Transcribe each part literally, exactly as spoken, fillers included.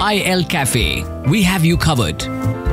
I L Cafe. We have you covered.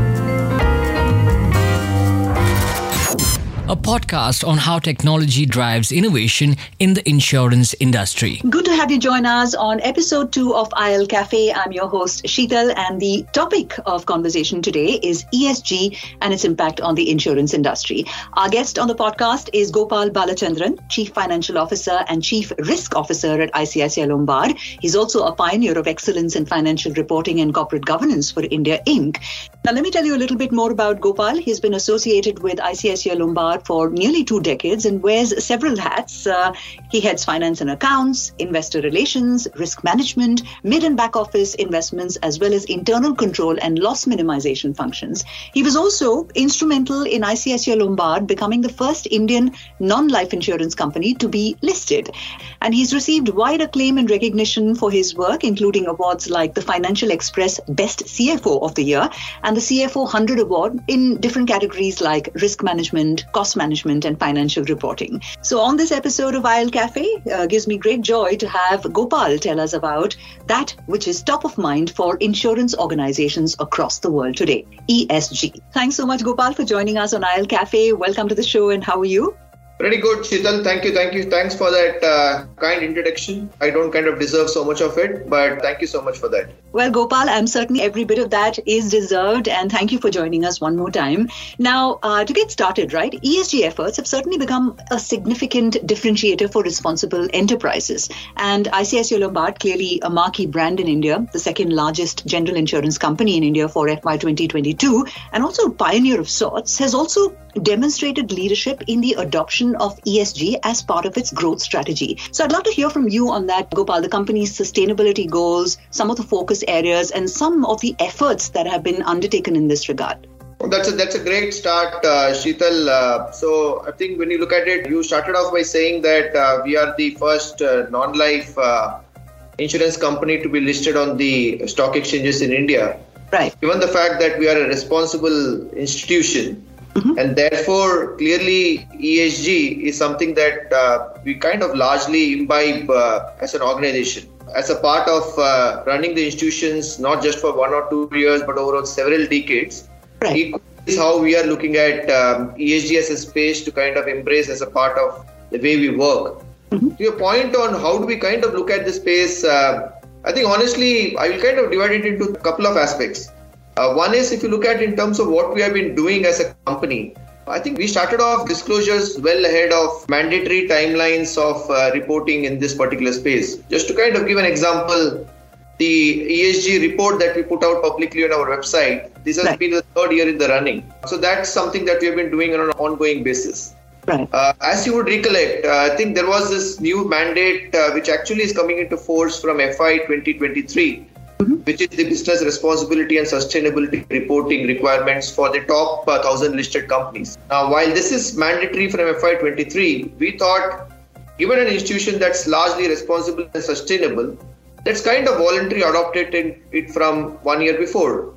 A podcast on how technology drives innovation in the insurance industry. Good to have you join us on episode two of I L Cafe. I'm your host, Sheetal, and the topic of conversation today is E S G and its impact on the insurance industry. Our guest on the podcast is Gopal Balachandran, Chief Financial Officer and Chief Risk Officer at I C I C I Lombard. He's also a pioneer of excellence in financial reporting and corporate governance for India, Incorporated. Now, let me tell you a little bit more about Gopal. He's been associated with I C I C I Lombard for nearly two decades and wears several hats. Uh, he heads finance and accounts, investor relations, risk management, mid and back office investments, as well as internal control and loss minimization functions. He was also instrumental in I C I C I Lombard becoming the first Indian non-life insurance company to be listed. And he's received wide acclaim and recognition for his work, including awards like the Financial Express Best C F O of the Year and the C F O one hundred Award in different categories like risk management, cost management and financial reporting. So on this episode of I L Cafe, uh, gives me great joy to have Gopal tell us about that which is top of mind for insurance organizations across the world today, E S G. Thanks so much, Gopal, for joining us on I L Cafe. Welcome to the show, and how are you? Pretty good, Sheetal. Thank you. Thank you. Thanks for that uh, kind introduction. I don't kind of deserve so much of it, but thank you so much for that. Well, Gopal, I'm certain every bit of that is deserved, and thank you for joining us one more time. Now, uh, to get started, right, E S G efforts have certainly become a significant differentiator for responsible enterprises. And I C I C I Lombard, clearly a marquee brand in India, the second largest general insurance company in India for F Y twenty twenty-two, and also a pioneer of sorts, has also demonstrated leadership in the adoption of E S G as part of its growth strategy. So I'd love to hear from you on that, Gopal, the company's sustainability goals, some of the focus areas, and some of the efforts that have been undertaken in this regard. Well, that's a that's a great start, uh, Sheetal. Uh, so I think when you look at it, you started off by saying that uh, we are the first uh, non-life uh, insurance company to be listed on the stock exchanges in India. Right. Given the fact that we are a responsible institution, mm-hmm. and therefore clearly E S G is something that uh, we kind of largely imbibe uh, as an organization. As a part of uh, running the institutions, not just for one or two years, but over several decades, right. is how we are looking at um, E S G as a space to kind of embrace as a part of the way we work. Mm-hmm. To your point on how do we kind of look at the space, uh, I think honestly, I will kind of divide it into a couple of aspects. Uh, one is if you look at in terms of what we have been doing as a company, I think we started off disclosures well ahead of mandatory timelines of uh, reporting in this particular space. Just to kind of give an example, the E S G report that we put out publicly on our website, this has right. been the third year in the running. So that's something that we have been doing on an ongoing basis. Right. Uh, as you would recollect, uh, I think there was this new mandate uh, which actually is coming into force from F Y twenty twenty-three. Mm-hmm. Which is the business responsibility and sustainability reporting requirements for the top uh, one thousand listed companies. Now, while this is mandatory from F Y twenty-three, we thought, given an institution that's largely responsible and sustainable, let's kind of voluntarily adopted it from one year before.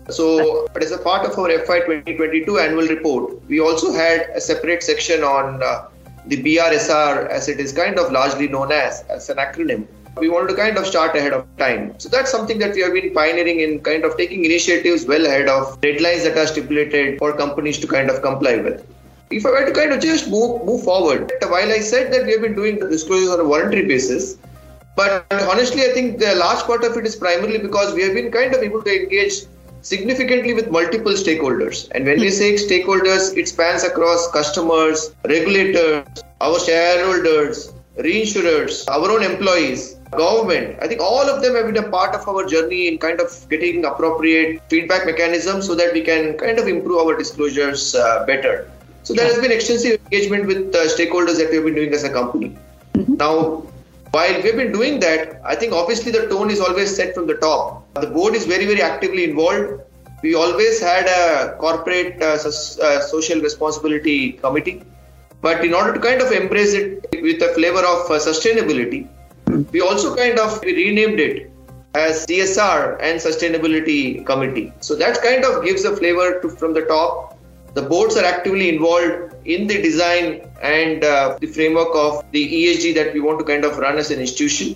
So, but as a part of our F Y twenty twenty-two annual report, we also had a separate section on uh, the B R S R, as it is kind of largely known as, as an acronym. We wanted to kind of start ahead of time. So that's something that we have been pioneering in, kind of taking initiatives well ahead of deadlines that are stipulated for companies to kind of comply with. If I were to kind of just move, move forward, while I said that we have been doing the disclosures on a voluntary basis, but honestly, I think the large part of it is primarily because we have been kind of able to engage significantly with multiple stakeholders. And when we say stakeholders, it spans across customers, regulators, our shareholders, reinsurers, our own employees, government. I think all of them have been a part of our journey in kind of getting appropriate feedback mechanisms so that we can kind of improve our disclosures uh, better. So there has been extensive engagement with uh, stakeholders that we have been doing as a company. Mm-hmm. Now, while we've been doing that, I think obviously the tone is always set from the top. The board is very, very actively involved. We always had a corporate uh, so- uh, social responsibility committee. But in order to kind of embrace it with a flavor of uh, sustainability, we also kind of we renamed it as C S R and Sustainability Committee. So that kind of gives a flavor to, from the top. The boards are actively involved in the design and uh, the framework of the E S G that we want to kind of run as an institution.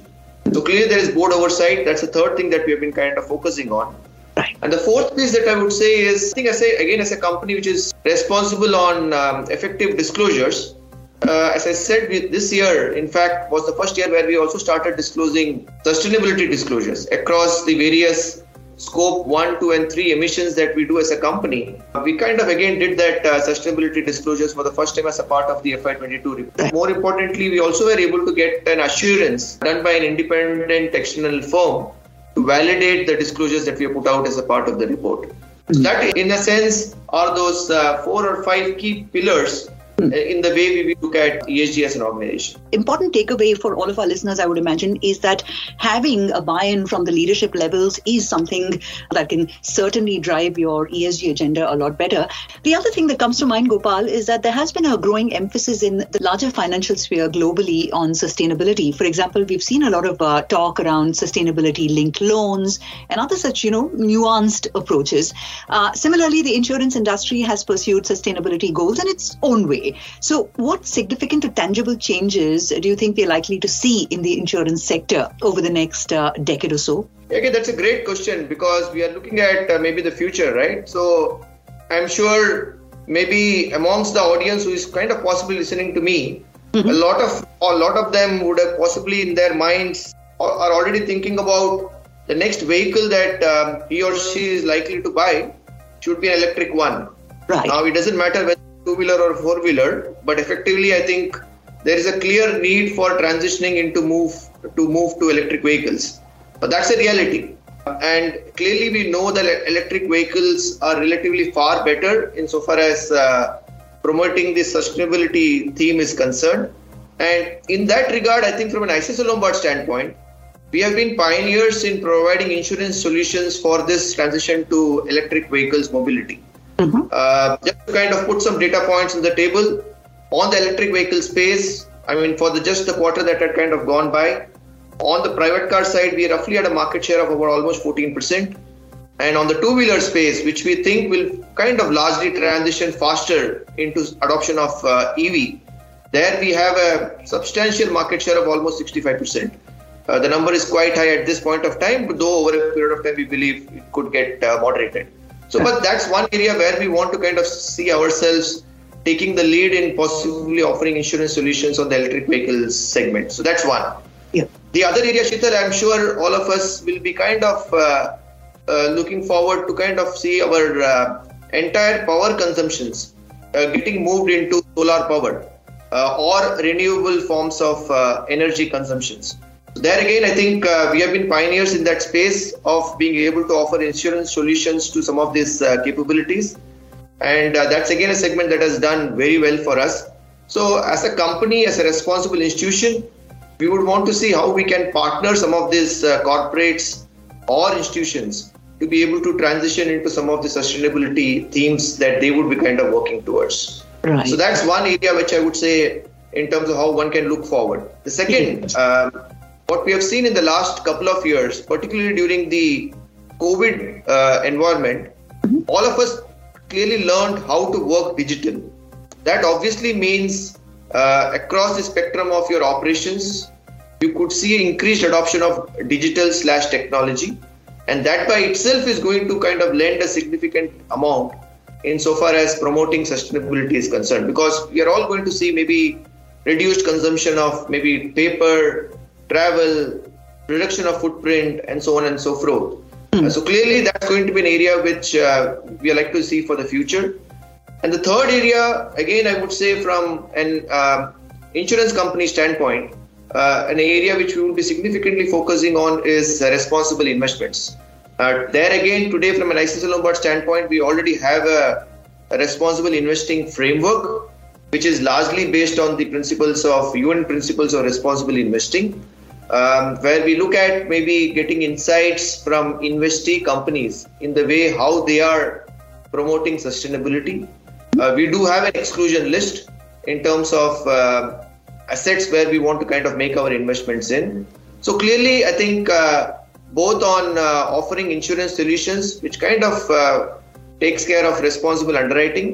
So clearly there is board oversight. That's the third thing that we have been kind of focusing on. Right. And the fourth piece that I would say is, I think I say again as a company which is responsible on um, effective disclosures. Uh, as I said, we, this year, in fact, was the first year where we also started disclosing sustainability disclosures across the various scope one, two, and three emissions that we do as a company. We kind of again did that uh, sustainability disclosures for the first time as a part of the F Y twenty-two report. More importantly, we also were able to get an assurance done by an independent external firm to validate the disclosures that we have put out as a part of the report. So that, in a sense, are those uh, four or five key pillars in the way we look at E S G as an organization. Important takeaway for all of our listeners, I would imagine, is that having a buy-in from the leadership levels is something that can certainly drive your E S G agenda a lot better. The other thing that comes to mind, Gopal, is that there has been a growing emphasis in the larger financial sphere globally on sustainability. For example, we've seen a lot of uh, talk around sustainability-linked loans and other such, you know, nuanced approaches. Uh, similarly, the insurance industry has pursued sustainability goals in its own way. So what significant or tangible changes do you think we're likely to see in the insurance sector over the next uh, decade or so? Okay, that's a great question because we are looking at uh, maybe the future, right? So I'm sure maybe amongst the audience who is kind of possibly listening to me, mm-hmm. a lot of a lot of them would have possibly in their minds are already thinking about the next vehicle that um, he or she is likely to buy should be an electric one. Right. Now, it doesn't matter whether two-wheeler or four-wheeler, but effectively, I think there is a clear need for transitioning into move to move to electric vehicles. But that's a reality. And clearly, we know that electric vehicles are relatively far better insofar as uh, promoting the sustainability theme is concerned. And in that regard, I think from an I C I C I Lombard standpoint, we have been pioneers in providing insurance solutions for this transition to electric vehicles mobility. Mm-hmm. Uh, just to kind of put some data points on the table, on the electric vehicle space, I mean, for the just the quarter that had kind of gone by, on the private car side, we roughly had a market share of about almost fourteen percent. And on the two-wheeler space, which we think will kind of largely transition faster into adoption of uh, E V, there we have a substantial market share of almost sixty-five percent. Uh, the number is quite high at this point of time, but though over a period of time, we believe it could get uh, moderated. So, but that's one area where we want to kind of see ourselves taking the lead in possibly offering insurance solutions on the electric vehicles segment. So that's one. Yeah. The other area, Sheetal, I'm sure all of us will be kind of uh, uh, looking forward to kind of see our uh, entire power consumptions uh, getting moved into solar power uh, or renewable forms of uh, energy consumptions. There again, I think uh, we have been pioneers in that space of being able to offer insurance solutions to some of these uh, capabilities. And uh, that's again a segment that has done very well for us. So as a company, as a responsible institution, we would want to see how we can partner some of these uh, corporates or institutions to be able to transition into some of the sustainability themes that they would be kind of working towards. Right. So that's one area which I would say in terms of how one can look forward. The second, um, what we have seen in the last couple of years, particularly during the COVID uh, environment, mm-hmm. all of us clearly learned how to work digital. That obviously means uh, across the spectrum of your operations, you could see increased adoption of digital slash technology. And that by itself is going to kind of lend a significant amount insofar as promoting sustainability is concerned, because we are all going to see maybe reduced consumption of maybe paper, travel, reduction of footprint, and so on and so forth. Mm. Uh, so clearly that's going to be an area which uh, we like to see for the future. And the third area, again, I would say from an uh, insurance company standpoint, uh, an area which we will be significantly focusing on is uh, responsible investments. Uh, there again, today from an I C I C I Lombard standpoint, we already have a, a responsible investing framework, which is largely based on the principles of U N principles of responsible investing, um, where we look at maybe getting insights from investee companies in the way how they are promoting sustainability. Uh, we do have an exclusion list in terms of uh, assets where we want to kind of make our investments in. So clearly, I think uh, both on uh, offering insurance solutions, which kind of uh, takes care of responsible underwriting,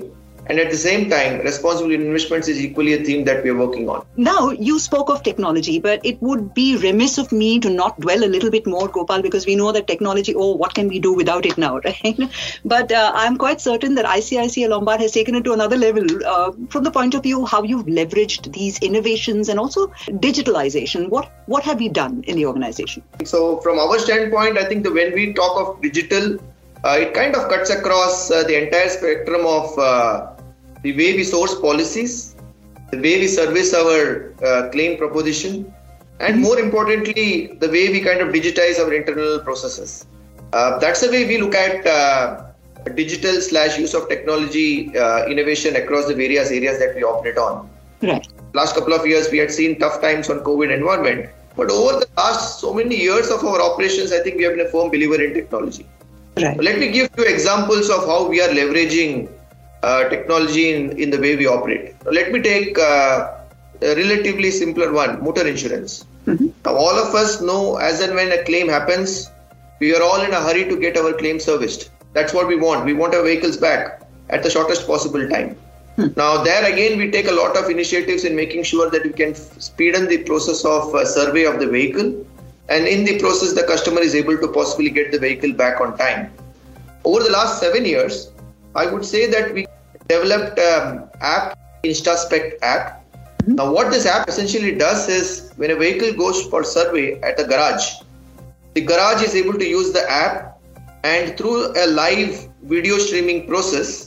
And at the same time, responsible investments is equally a theme that we are working on. Now, you spoke of technology, but it would be remiss of me to not dwell a little bit more, Gopal, because we know that technology, oh, what can we do without it now, right? But uh, I'm quite certain that I C I C I Lombard has taken it to another level uh, from the point of view how you've leveraged these innovations and also digitalization. What, what have you done in the organization? So from our standpoint, I think that when we talk of digital, uh, it kind of cuts across uh, the entire spectrum of uh, the way we source policies, the way we service our uh, claim proposition, and more importantly, the way we kind of digitize our internal processes. Uh, that's the way we look at uh, digital slash use of technology uh, innovation across the various areas that we operate on. Right. Last couple of years, we had seen tough times on COVID environment, but over the last so many years of our operations, I think we have been a firm believer in technology. Right. Let me give you examples of how we are leveraging Uh, technology in, in the way we operate. Let me take uh, a relatively simpler one, motor insurance. Mm-hmm. Now, all of us know as and when a claim happens, we are all in a hurry to get our claim serviced. That's what we want. We want our vehicles back at the shortest possible time. Hmm. Now, there again, we take a lot of initiatives in making sure that we can speeden the process of uh, survey of the vehicle. And in the process, the customer is able to possibly get the vehicle back on time. Over the last seven years, I would say that we developed an app, InstaSpect app. Mm-hmm. Now, what this app essentially does is when a vehicle goes for survey at the garage, the garage is able to use the app, and through a live video streaming process,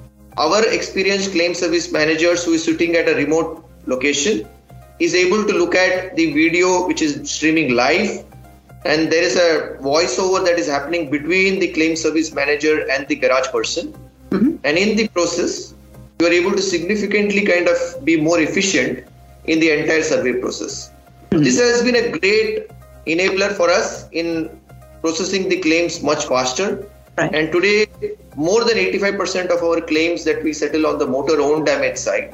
our experienced claim service managers who is sitting at a remote location is able to look at the video which is streaming live, and there is a voiceover that is happening between the claim service manager and the garage person. Mm-hmm. And in the process, you are able to significantly kind of be more efficient in the entire survey process. Mm-hmm. This has been a great enabler for us in processing the claims much faster. Right. And today, more than eighty-five percent of our claims that we settle on the motor own damage side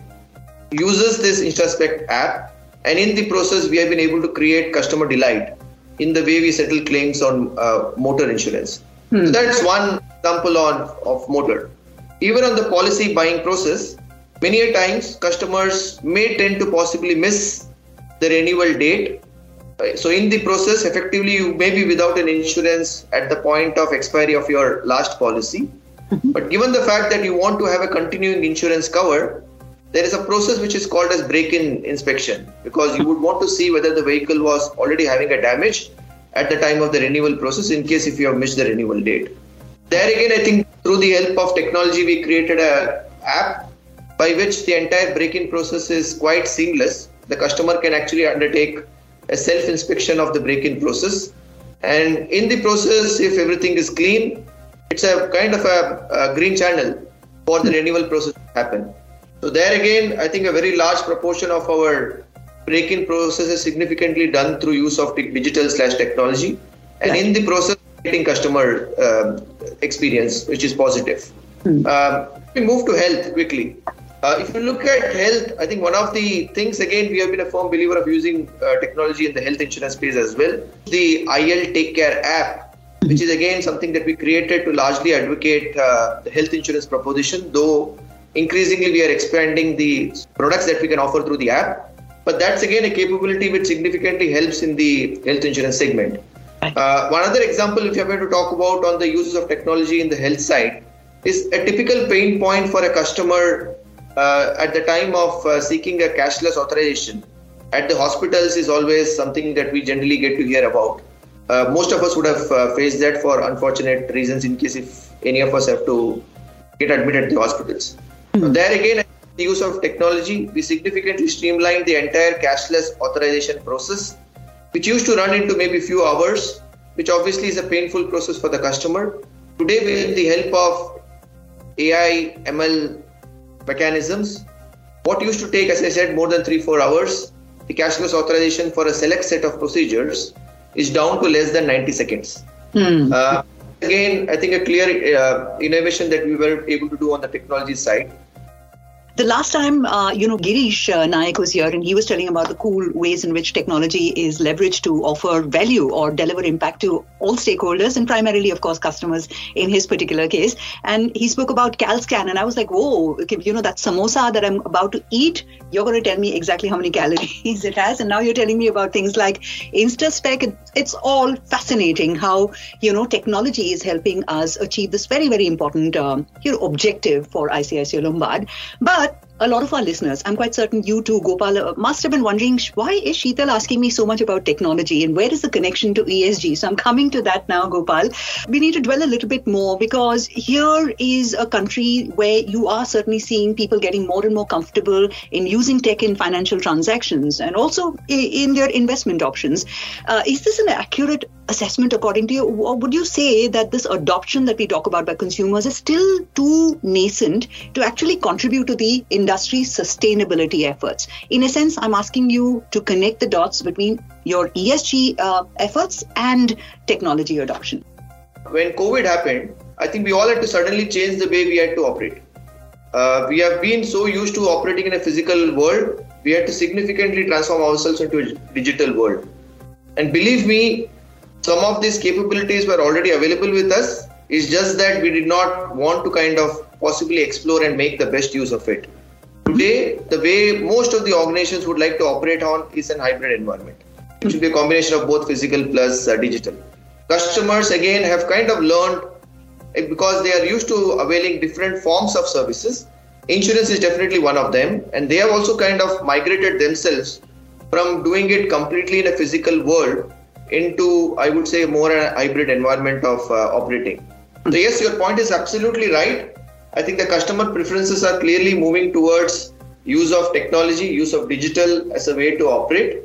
uses this InstaSpect app. And in the process, we have been able to create customer delight in the way we settle claims on uh, motor insurance. Mm-hmm. So that's one example on of motor. Even on the policy buying process, many a times customers may tend to possibly miss the renewal date. So in the process, effectively, you may be without an insurance at the point of expiry of your last policy. Mm-hmm. But given the fact that you want to have a continuing insurance cover, there is a process which is called as break-in inspection, because you would want to see whether the vehicle was already having a damage at the time of the renewal process in case if you have missed the renewal date. There again, I think through the help of technology, we created an app by which the entire break-in process is quite seamless. The customer can actually undertake a self-inspection of the break-in process. And in the process, if everything is clean, it's a kind of a, a green channel for the renewal process to happen. So there again, I think a very large proportion of our break-in process is significantly done through use of digital slash technology. And in the process, getting customer uh, experience, which is positive. Hmm. Um, we move to health quickly. Uh, if you look at health, I think one of the things, again, we have been a firm believer of using uh, technology in the health insurance space as well. The I L Take Care app, which is again something that we created to largely advocate uh, the health insurance proposition, though increasingly we are expanding the products that we can offer through the app. But that's again a capability which significantly helps in the health insurance segment. Uh, one other example, if you're going to talk about on the uses of technology in the health side, is a typical pain point for a customer uh, at the time of uh, seeking a cashless authorization. At the hospitals is always something that we generally get to hear about. Uh, most of us would have uh, faced that for unfortunate reasons in case if any of us have to get admitted at the hospitals. Mm-hmm. So there again, the use of technology, we significantly streamlined the entire cashless authorization process, which used to run into maybe a few hours, which obviously is a painful process for the customer. Today, with the help of A I, M L mechanisms, what used to take, as I said, more than three, four hours, the cashless authorization for a select set of procedures is down to less than ninety seconds. Hmm. Uh, again, I think a clear uh, innovation that we were able to do on the technology side. The last time, uh, you know, Girish uh, Nayak was here and he was telling about the cool ways in which technology is leveraged to offer value or deliver impact to all stakeholders and primarily, of course, customers in his particular case. And he spoke about CalScan and I was like, whoa, you know, that samosa that I'm about to eat, you're going to tell me exactly how many calories it has. And now you're telling me about things like InstaSpec. It's all fascinating how, you know, technology is helping us achieve this very, very important, um, you know, objective for I C I C I Lombard. But a lot of our listeners, I'm quite certain you too, Gopal, must have been wondering, why is Sheetal asking me so much about technology and where is the connection to E S G? So I'm coming to that now, Gopal. We need to dwell a little bit more because here is a country where you are certainly seeing people getting more and more comfortable in using tech in financial transactions and also in their investment options. Uh, is this an accurate assessment according to you? Or would you say that this adoption that we talk about by consumers is still too nascent to actually contribute to the industry's sustainability efforts? In a sense, I'm asking you to connect the dots between your E S G uh, efforts and technology adoption. When COVID happened, I think we all had to suddenly change the way we had to operate. Uh, we have been so used to operating in a physical world, we had to significantly transform ourselves into a digital world. And believe me, some of these capabilities were already available with us. It's just that we did not want to kind of possibly explore and make the best use of it. Today, the way most of the organizations would like to operate on is an hybrid environment. It should be a combination of both physical plus uh, digital. Customers, again, have kind of learned, because they are used to availing different forms of services. Insurance is definitely one of them. And they have also kind of migrated themselves from doing it completely in a physical world into, I would say, more a hybrid environment of uh, operating. So yes, your point is absolutely right. I think the customer preferences are clearly moving towards use of technology, use of digital as a way to operate.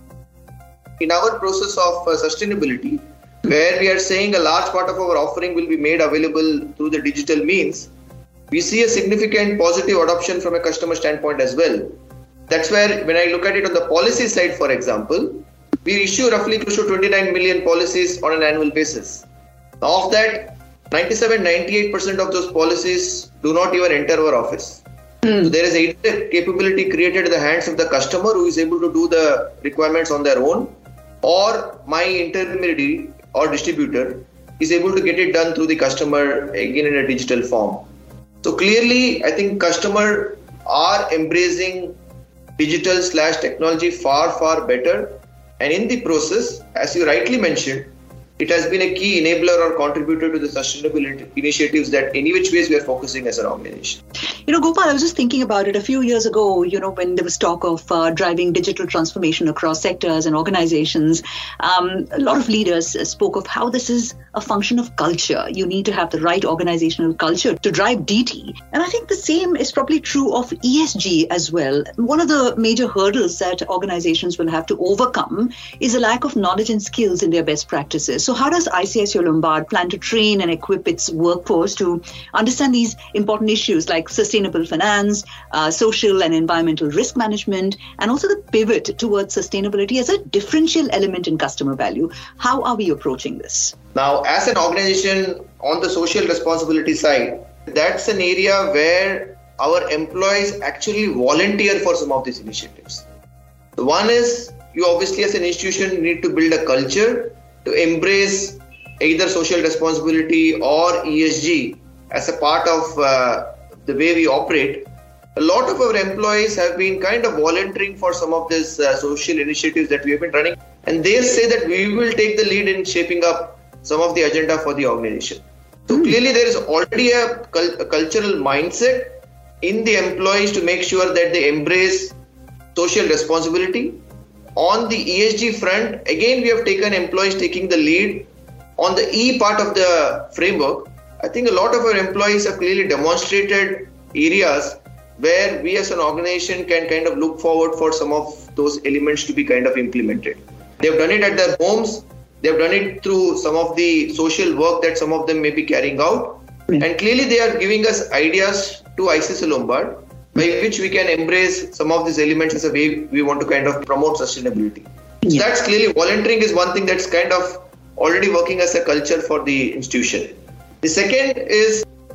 In our process of uh, sustainability, where we are saying a large part of our offering will be made available through the digital means, we see a significant positive adoption from a customer standpoint as well. That's where when I look at it on the policy side, for example, we issue roughly close to twenty-nine million policies on an annual basis. Of that, ninety-seven, ninety-eight percent of those policies do not even enter our office. Mm. So there is either a capability created in the hands of the customer who is able to do the requirements on their own, or my intermediary or distributor is able to get it done through the customer, again in a digital form. So clearly, I think customers are embracing digital slash technology far, far better. And in the process, as you rightly mentioned, it has been a key enabler or contributor to the sustainability initiatives that any which ways we are focusing as an organization. You know, Gopal, I was just thinking about it a few years ago, you know, when there was talk of uh, driving digital transformation across sectors and organizations. Um, a lot of leaders spoke of how this is a function of culture. You need to have the right organizational culture to drive D T. And I think the same is probably true of E S G as well. One of the major hurdles that organizations will have to overcome is a lack of knowledge and skills in their best practices. So how does I C I C I Lombard plan to train and equip its workforce to understand these important issues like sustainable finance, uh, social and environmental risk management, and also the pivot towards sustainability as a differential element in customer value? How are we approaching this? Now, as an organization on the social responsibility side, that's an area where our employees actually volunteer for some of these initiatives. The one is, you obviously as an institution need to build a culture to embrace either social responsibility or E S G as a part of uh, the way we operate. A lot of our employees have been kind of volunteering for some of these uh, social initiatives that we have been running, and they say that we will take the lead in shaping up some of the agenda for the organization. So mm. clearly there is already a, cul- a cultural mindset in the employees to make sure that they embrace social responsibility. On the E S G front, again, we have taken employees taking the lead. On the E part of the framework, I think a lot of our employees have clearly demonstrated areas where we as an organization can kind of look forward for some of those elements to be kind of implemented. They've done it at their homes. They've done it through some of the social work that some of them may be carrying out. Mm. And clearly they are giving us ideas to I C I C I Lombard, by which we can embrace some of these elements as a way we want to kind of promote sustainability. Yeah. So that's clearly, volunteering is one thing that's kind of already working as a culture for the institution. The second is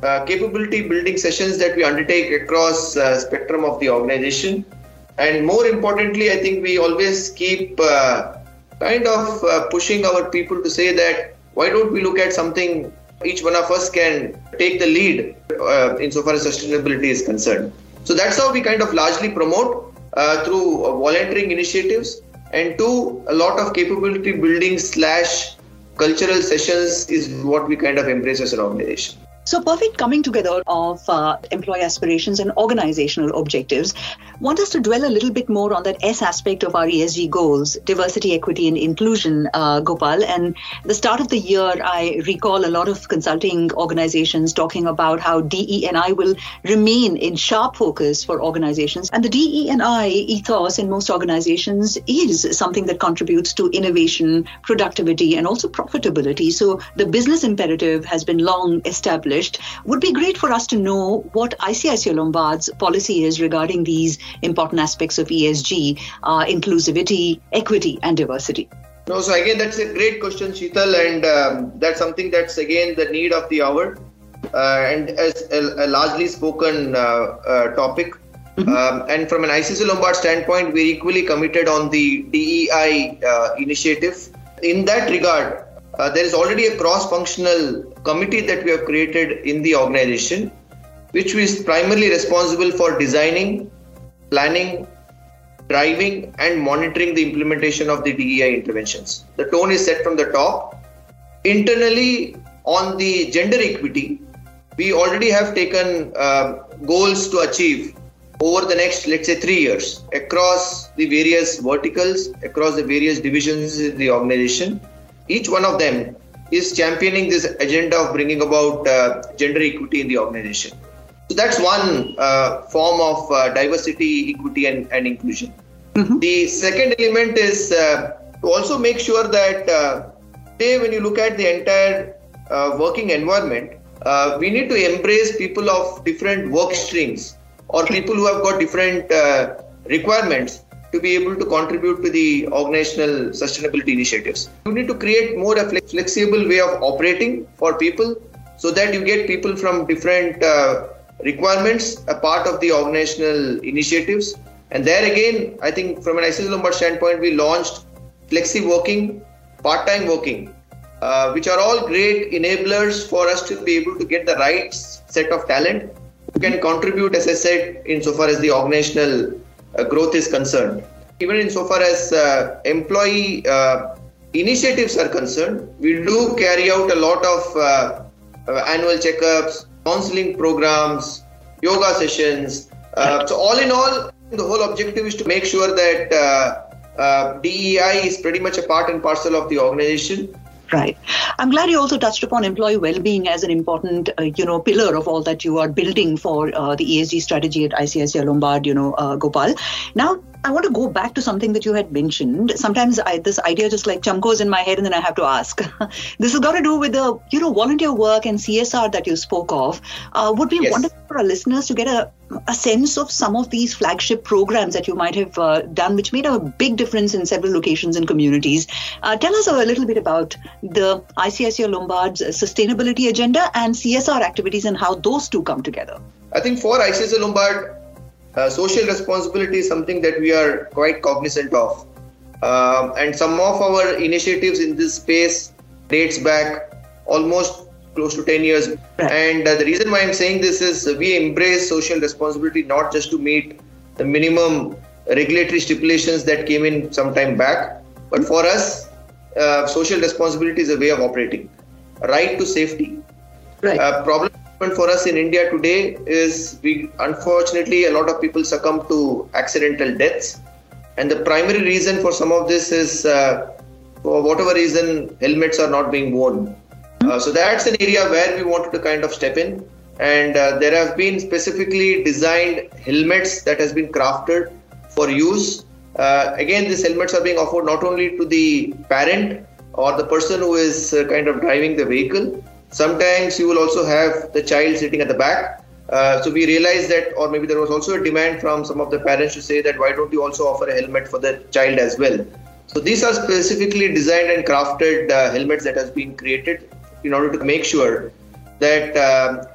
uh, capability building sessions that we undertake across uh, spectrum of the organization. And more importantly, I think we always keep uh, kind of uh, pushing our people to say that why don't we look at something each one of us can take the lead uh, insofar as sustainability is concerned. So that's how we kind of largely promote uh, through uh, volunteering initiatives, and two, a lot of capability building slash cultural sessions is what we kind of embrace as an organization. So perfect coming together of uh, employee aspirations and organizational objectives. Want us to dwell a little bit more on that S aspect of our E S G goals, diversity, equity and inclusion, uh, Gopal. And the start of the year, I recall a lot of consulting organizations talking about how D E and I will remain in sharp focus for organizations. And the D E and I ethos in most organizations is something that contributes to innovation, productivity and also profitability. So the business imperative has been long established. Would be great for us to know what I C I C I Lombard's policy is regarding these important aspects of E S G, uh, inclusivity, equity and diversity. No, so again, that's a great question, Sheetal, and um, that's something that's again the need of the hour uh, and as a, a largely spoken uh, uh, topic. Mm-hmm. Um, and from an I C I C I Lombard standpoint, we're equally committed on the D E I uh, initiative. In that regard, Uh, there is already a cross-functional committee that we have created in the organization, which is primarily responsible for designing, planning, driving and monitoring the implementation of the D E I interventions. The tone is set from the top. Internally, on the gender equity, we already have taken uh, goals to achieve over the next, let's say, three years across the various verticals, across the various divisions in the organization. Each one of them is championing this agenda of bringing about uh, gender equity in the organization. So that's one uh, form of uh, diversity, equity and, and inclusion. Mm-hmm. The second element is uh, to also make sure that uh, today when you look at the entire uh, working environment, uh, we need to embrace people of different work streams or people who have got different uh, requirements to be able to contribute to the organizational sustainability initiatives. You need to create more a flexible way of operating for people so that you get people from different uh, requirements a part of the organizational initiatives. And there again, I think from an I C I C I Lombard standpoint, we launched flexi working, part-time working, uh, which are all great enablers for us to be able to get the right set of talent who can contribute, as I said, insofar as the organizational Uh, growth is concerned. Even insofar as uh, employee uh, initiatives are concerned, we do carry out a lot of uh, uh, annual checkups, counseling programs, yoga sessions. Uh, so all in all, the whole objective is to make sure that uh, uh, D E I is pretty much a part and parcel of the organization. Right. I'm glad you also touched upon employee well-being as an important, uh, you know, pillar of all that you are building for uh, the E S G strategy at I C I C I Lombard, you know, uh, Gopal. Now, I want to go back to something that you had mentioned. Sometimes I, this idea just like chumkos in my head and then I have to ask. This has got to do with the, you know, volunteer work and C S R that you spoke of. Uh, would be yes. wonderful for our listeners to get a, a sense of some of these flagship programs that you might have uh, done, which made a big difference in several locations and communities. Uh, tell us a little bit about the I C I C I Lombard's sustainability agenda and C S R activities and how those two come together. I think for I C I C I Lombard, Uh, social responsibility is something that we are quite cognizant of. Um, and some of our initiatives in this space dates back almost close to ten years. Right. And uh, the reason why I'm saying this is uh, we embrace social responsibility not just to meet the minimum regulatory stipulations that came in some time back, but for us, uh, social responsibility is a way of operating. Right to safety. Right. Uh, problem for us in India today is we unfortunately a lot of people succumb to accidental deaths, and the primary reason for some of this is uh, for whatever reason helmets are not being worn. Uh, so that's an area where we wanted to kind of step in, and uh, there have been specifically designed helmets that has been crafted for use. Uh, again, these helmets are being offered not only to the parent or the person who is uh, kind of driving the vehicle. Sometimes you will also have the child sitting at the back. Uh, so we realized that, or maybe there was also a demand from some of the parents to say that why don't you also offer a helmet for the child as well. So these are specifically designed and crafted uh, helmets that has been created in order to make sure that um,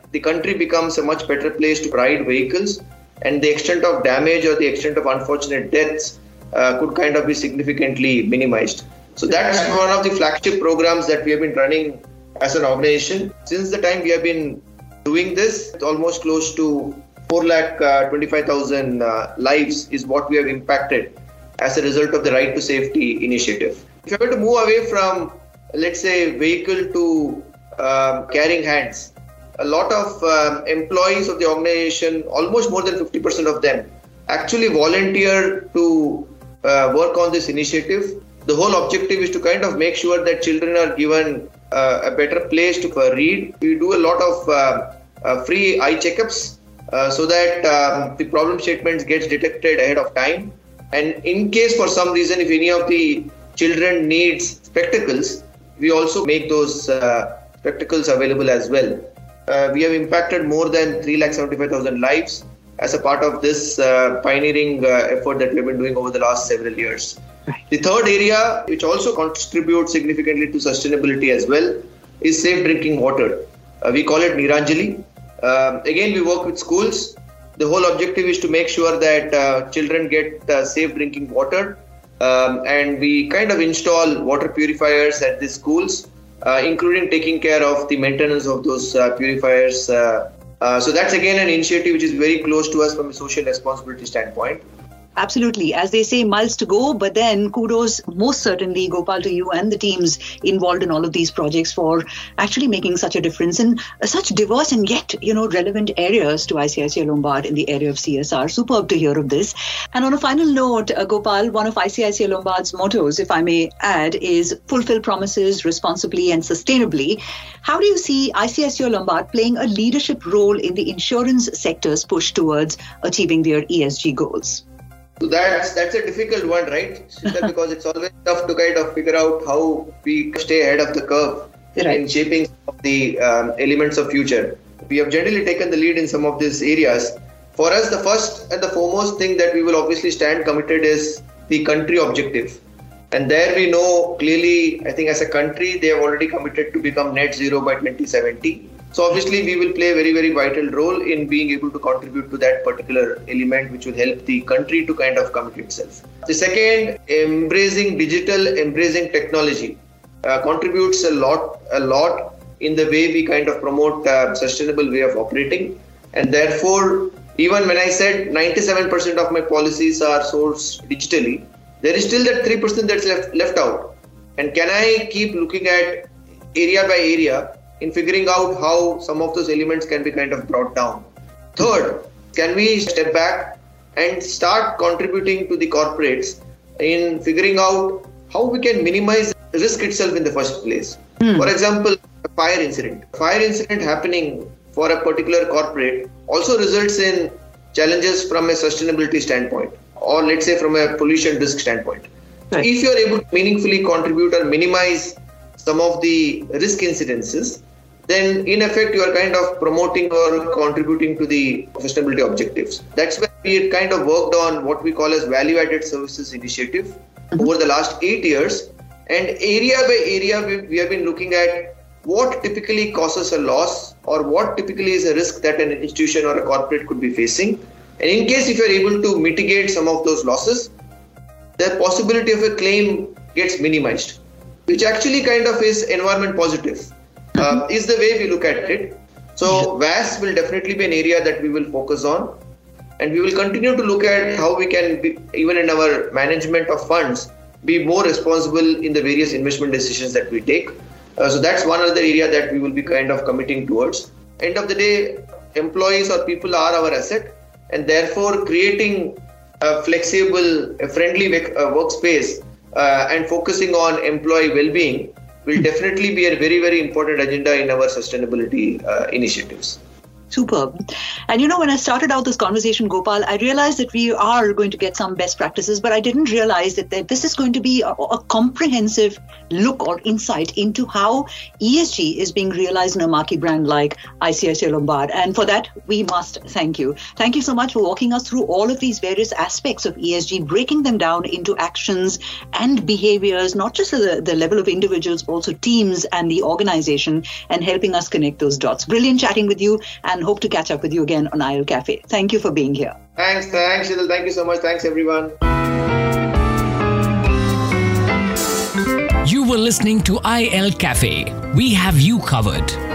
the country becomes a much better place to ride vehicles, and the extent of damage or the extent of unfortunate deaths uh, could kind of be significantly minimized. So that's one of the flagship programs that we have been running as an organization. Since the time we have been doing this, it's almost close to four lakh twenty-five thousand uh, lives is what we have impacted as a result of the Right to Safety initiative. If you were to move away from, let's say, vehicle to uh, carrying hands, a lot of um, employees of the organization, almost more than fifty percent of them, actually volunteer to uh, work on this initiative. The whole objective is to kind of make sure that children are given uh, a better place to uh, read. We do a lot of uh, uh, free eye checkups uh, so that um, the problem statements gets detected ahead of time. And in case for some reason, if any of the children needs spectacles, we also make those uh, spectacles available as well. Uh, we have impacted more than three lakh seventy-five thousand lives as a part of this uh, pioneering uh, effort that we have been doing over the last several years. Right. The third area, which also contributes significantly to sustainability as well, is safe drinking water. Uh, we call it Niranjali. Uh, again, we work with schools. The whole objective is to make sure that uh, children get uh, safe drinking water. Um, and we kind of install water purifiers at the schools, uh, including taking care of the maintenance of those uh, purifiers. Uh, uh, so that's again an initiative which is very close to us from a social responsibility standpoint. Absolutely. As they say, miles to go. But then kudos most certainly, Gopal, to you and the teams involved in all of these projects for actually making such a difference in uh, such diverse and yet, you know, relevant areas to I C I C I Lombard in the area of C S R. Superb to hear of this. And on a final note, uh, Gopal, one of I C I C I Lombard's mottos, if I may add, is fulfill promises responsibly and sustainably. How do you see I C I C I Lombard playing a leadership role in the insurance sector's push towards achieving their E S G goals? So that's that's a difficult one, right? Because it's always tough to kind of figure out how we stay ahead of the curve right. in shaping some of the um, elements of future. We have generally taken the lead in some of these areas. For us, the first and the foremost thing that we will obviously stand committed is the country objective. And there we know clearly, I think as a country, they have already committed to become net zero by twenty seventy. So obviously we will play a very, very vital role in being able to contribute to that particular element, which will help the country to kind of commit itself. The second, embracing digital, embracing technology, uh, contributes a lot, a lot in the way we kind of promote a sustainable way of operating. And therefore, even when I said ninety-seven percent of my policies are sourced digitally, there is still that three percent that's left, left out. And can I keep looking at area by area in figuring out how some of those elements can be kind of brought down? Third, can we step back and start contributing to the corporates in figuring out how we can minimize risk itself in the first place? Hmm. For example, a fire incident. Fire incident happening for a particular corporate also results in challenges from a sustainability standpoint, or let's say from a pollution risk standpoint. Right. So if you are able to meaningfully contribute or minimize some of the risk incidences, then in effect you are kind of promoting or contributing to the sustainability objectives. That's where we kind of worked on what we call as value-added services initiative mm-hmm. over the last eight years. And area by area, we, we have been looking at what typically causes a loss or what typically is a risk that an institution or a corporate could be facing. And in case if you are able to mitigate some of those losses, the possibility of a claim gets minimized, which actually kind of is environment positive, uh, is the way we look at it. So V A S will definitely be an area that we will focus on, and we will continue to look at how we can be, even in our management of funds, be more responsible in the various investment decisions that we take. Uh, so that's one other area that we will be kind of committing towards. End of the day, employees or people are our asset, and therefore creating a flexible, a friendly uh, workspace uh, and focusing on employee well-being will definitely be a very, very important agenda in our sustainability uh, initiatives. Superb. And you know, when I started out this conversation, Gopal, I realized that we are going to get some best practices, but I didn't realize that, that this is going to be a, a comprehensive look or insight into how E S G is being realized in a marquee brand like I C I C I Lombard. And for that, we must thank you. Thank you so much for walking us through all of these various aspects of E S G, breaking them down into actions and behaviors, not just at the, the level of individuals, but also teams and the organization, and helping us connect those dots. Brilliant chatting with you, and hope to catch up with you again on I L Cafe. Thank you for being here. Thanks, thanks, Sheetal. Thank you so much. Thanks, everyone. You were listening to I L Cafe. We have you covered.